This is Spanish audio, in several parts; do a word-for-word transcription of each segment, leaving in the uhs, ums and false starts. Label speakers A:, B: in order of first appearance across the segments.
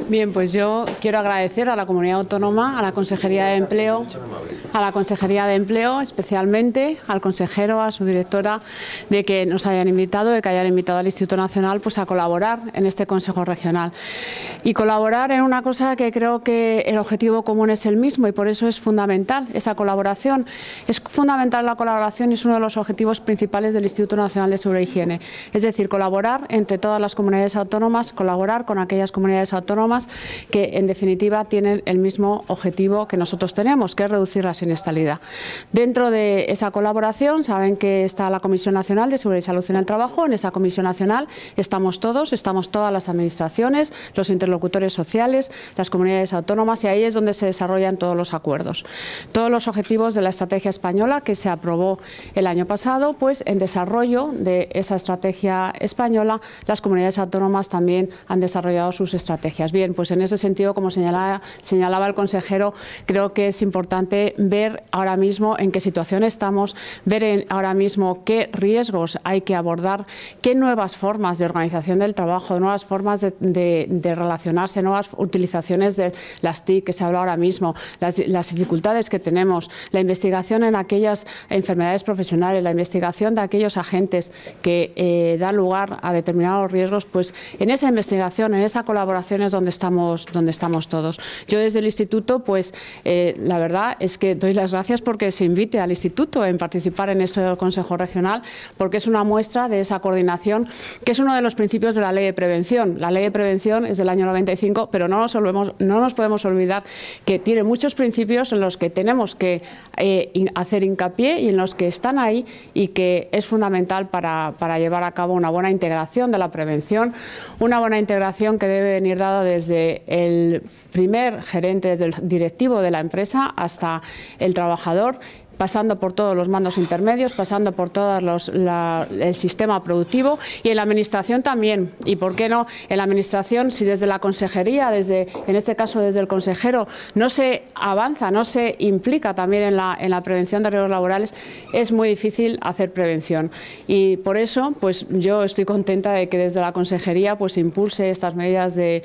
A: Bien, pues yo quiero agradecer a la Comunidad Autónoma, a la Consejería de Empleo, a la Consejería de Empleo, especialmente al consejero, a su directora, de que nos hayan invitado, de que hayan invitado al Instituto Nacional pues, a colaborar en este Consejo Regional. Y colaborar en una cosa que creo que el objetivo común es el mismo y por eso es fundamental esa colaboración. Es fundamental la colaboración y es uno de los objetivos principales del Instituto Nacional de Seguridad e Higiene. Es decir, colaborar entre todas las comunidades autónomas, colaborar con aquellas comunidades autónomas que en definitiva tienen el mismo objetivo que nosotros tenemos, que es reducir la siniestralidad. Dentro de esa colaboración saben que está la Comisión Nacional de Seguridad y Salud en el Trabajo. En esa Comisión Nacional estamos todos, estamos todas las administraciones, los interlocutores sociales, las comunidades autónomas y ahí es donde se desarrollan todos los acuerdos. Todos los objetivos de la estrategia española que se aprobó el año pasado, pues en desarrollo de esa estrategia española las comunidades autónomas también han desarrollado sus estrategias. Bien, pues en ese sentido, como señalaba, señalaba el consejero, creo que es importante ver ahora mismo en qué situación estamos, ver en, ahora mismo qué riesgos hay que abordar, qué nuevas formas de organización del trabajo, nuevas formas de, de, de relacionarse, nuevas utilizaciones de las T I C que se habla ahora mismo, las, las dificultades que tenemos, la investigación en aquellas enfermedades profesionales, la investigación de aquellos agentes que eh, dan lugar a determinados riesgos, pues en esa investigación, en esa colaboración es donde estamos, donde estamos todos. Yo desde el Instituto, pues eh, la verdad es que doy las gracias porque se invite al Instituto en participar en ese Consejo Regional, porque es una muestra de esa coordinación, que es uno de los principios de la Ley de Prevención. La Ley de Prevención es del año noventa y cinco, pero no nos, olvidemos, no nos podemos olvidar que tiene muchos principios en los que tenemos que eh, hacer hincapié y en los que están ahí y que es fundamental para, para llevar a cabo una buena integración de la prevención, una buena integración que debe venir dada desde desde el primer gerente, desde el directivo de la empresa hasta el trabajador, pasando por todos los mandos intermedios, pasando por todo los, la, el sistema productivo y en la administración también. Y por qué no, en la administración, si desde la consejería, desde, en este caso desde el consejero, no se avanza, no se implica también en la, en la prevención de riesgos laborales, es muy difícil hacer prevención. Y por eso, pues yo estoy contenta de que desde la consejería pues impulse estas medidas de,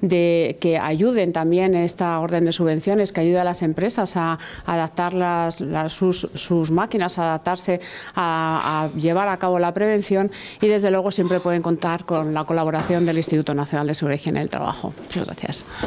A: de que ayuden también esta orden de subvenciones, que ayude a las empresas a, a adaptar las, las Sus, sus máquinas, a adaptarse a, a llevar a cabo la prevención y desde luego siempre pueden contar con la colaboración del Instituto Nacional de Seguridad y Higiene del Trabajo. Muchas gracias.